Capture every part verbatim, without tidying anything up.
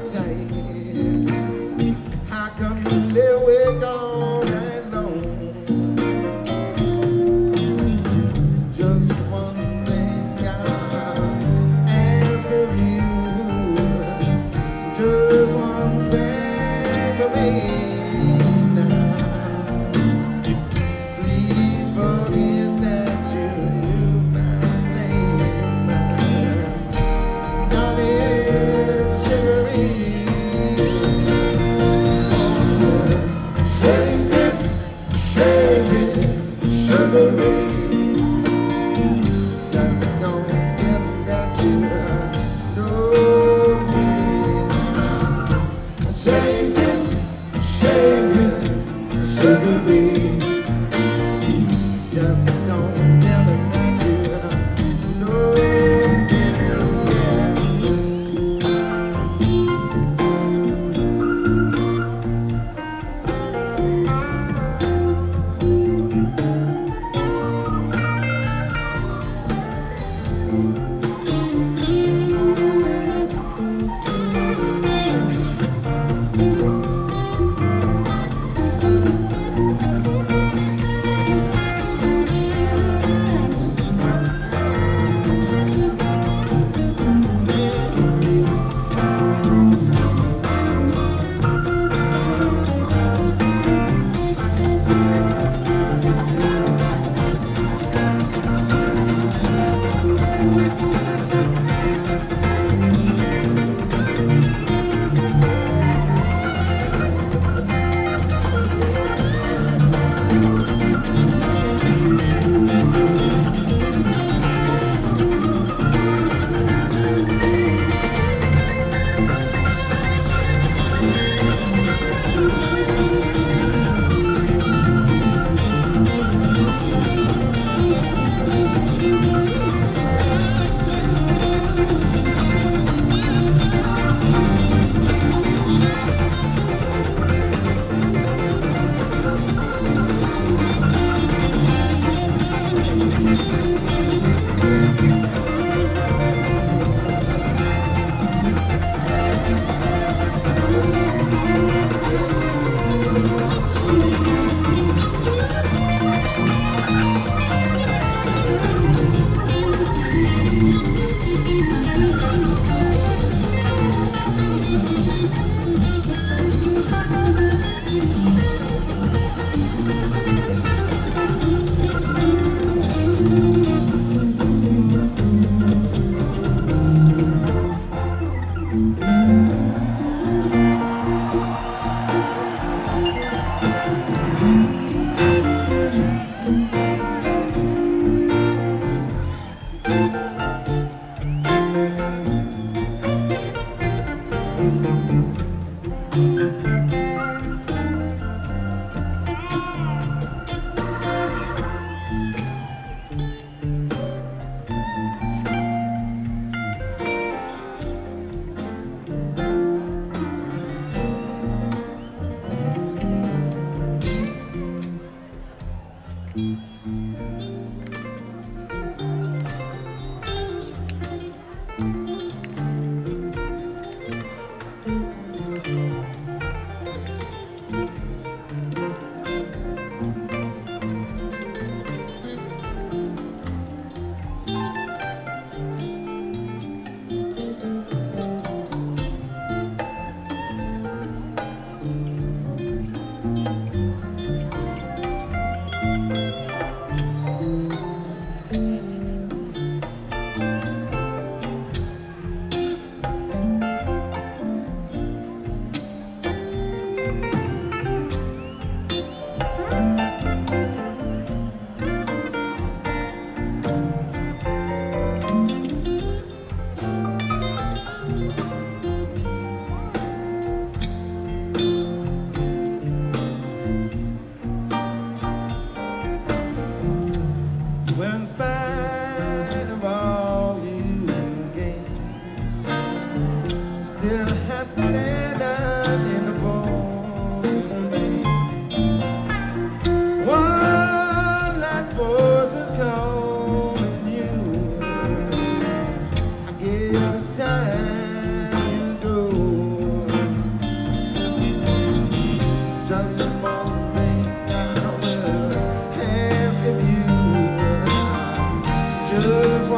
appetite. How come you live way gone and long? Just one thing I ask of you, just one thing for me now. Please forget that you knew my name, darling Sherry. Won't you shake it, shake it, sugary? Just don't tell me that you know me now. Shake it, shake it, sugary. Just don't tell me that you know me. Thank you.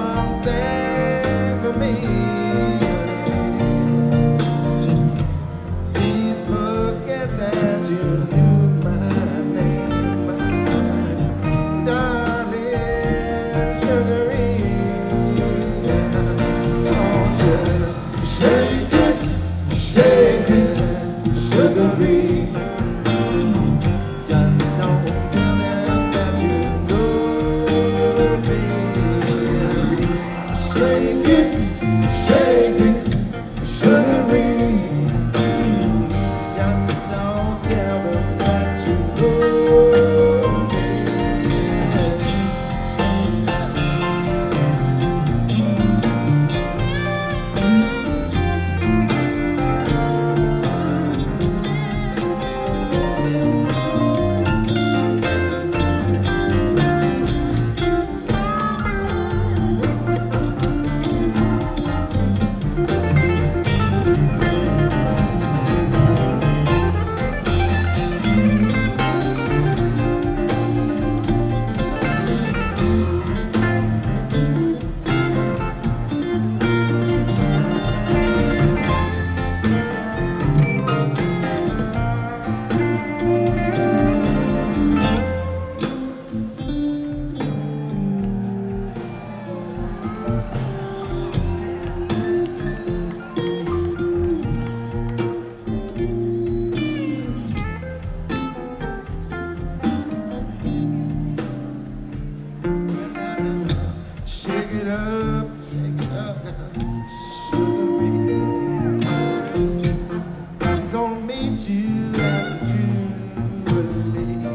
one thing for me. Please forget that you knew my name, my darling Sugarine. Don't you shake it, shake it, Sugarine. Just don't tell them that you know me. Shake it, shake it, Sugarine. Just don't tell them that you know me. Shake it up, shake it up now, Sugarine. I'm gonna meet you at the Jubilee.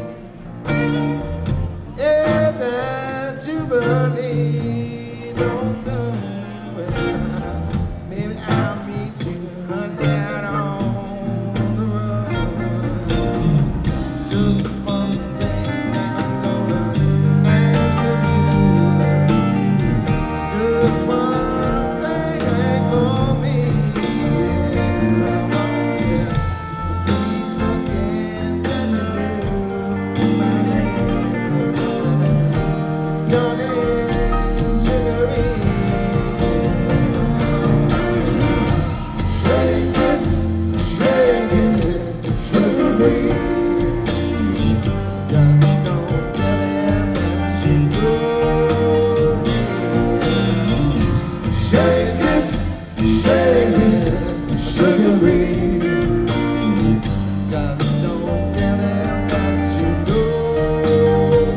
Yeah, that Jubilee don't come without. Maybe I'll meet you, honey, out on the run. Just one thing I'm gonna ask of you. Just one thing ain't for me. Won't you please forget that you knew my name, darling Sugarine. Shake it, shake it, Sugarine. Just don't tell them that you know me. Shake it, shake it, Sugarine. Just don't tell them that you know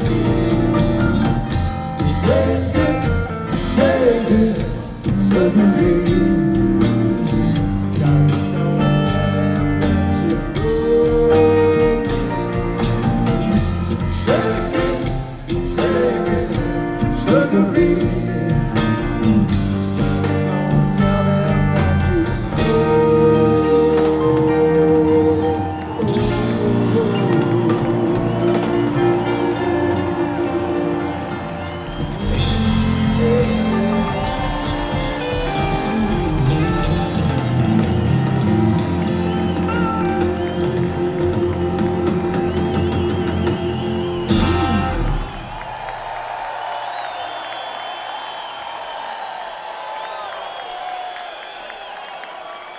me. Shake it, shake it, Sugarine.